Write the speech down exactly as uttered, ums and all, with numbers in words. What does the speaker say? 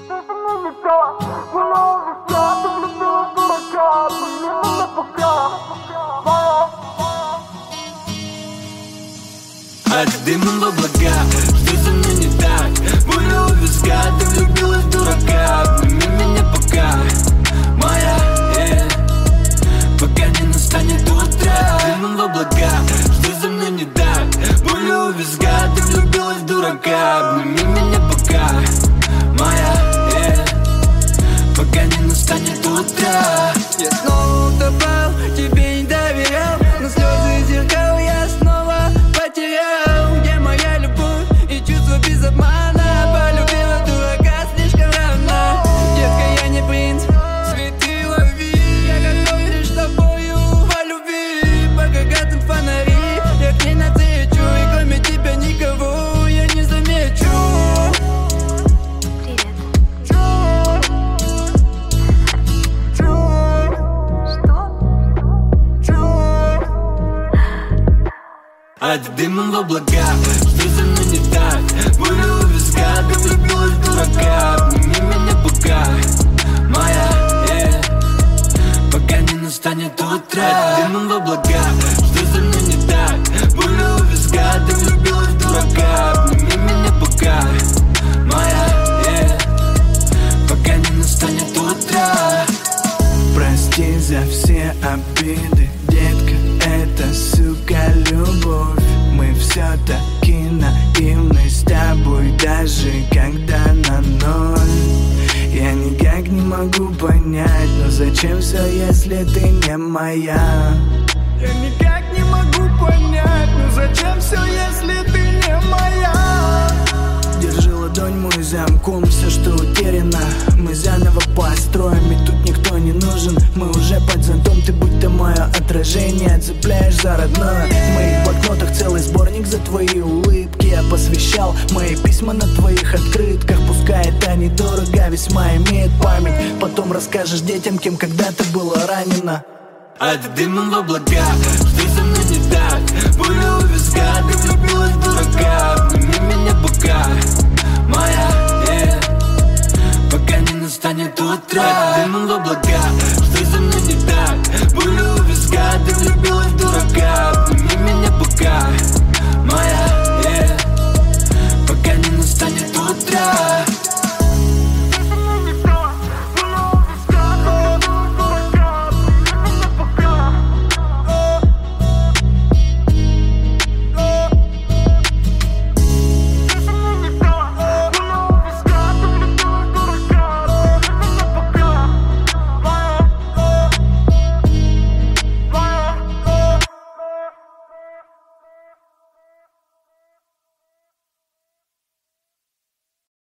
От дымом в облака, что со мной не так? Боль у виска, ты влюбилась в дурака. Обними меня пока, моя, yeah. Пока не настанет утро. Дымом в облака, что со мной не так? Боль у виска, ты влюбилась в дурака. Обними меня пока, моя, yeah. Пока не настанет утро. Я снова утопал, тебе не доверял, но слезы зеркал я снова потерял. Где моя любовь и чувство без обмана? Полюбила дурака слишком рано. Детка, я не принц, цветы лови. Я готов лишь тобою по любви. Пока гасят фонари, я к ней навстречу, и кроме тебя никого я не замечу. От дымом в облака, что со мной не так? Боль у виска, ты влюбилась в дурака. Обними меня пока, моя, yeah. Пока не настанет утро. От дымом в облака, что со мной не так? Боль у виска, ты влюбилась в дурака. Обними меня пока, моя, yeah. Пока не настанет утро. Прости за все обиды, детка, это, сука, любовь. Мы все-таки наивны с тобой, даже когда на ноль. Я никак не могу понять, но зачем все, если ты не моя? Я никак не могу понять, но зачем все, если ты не моя? Держи ладонь, мой замком, все, что утеряно мы заново построим, и тут никто не нужен. Мы уже под зонтом, ты будто мое отражение, цепляешь за родное. В моих блокнотах целый сборник за твои улыбки. Я посвящал мои письма на твоих открытках. Пускай это недорого, весьма имеет память. Потом расскажешь детям, кем когда-то было ранено. От дымом в облака, что со мной не так? Боль у виска, ты влюбилась в дурака. Обними меня пока, моя.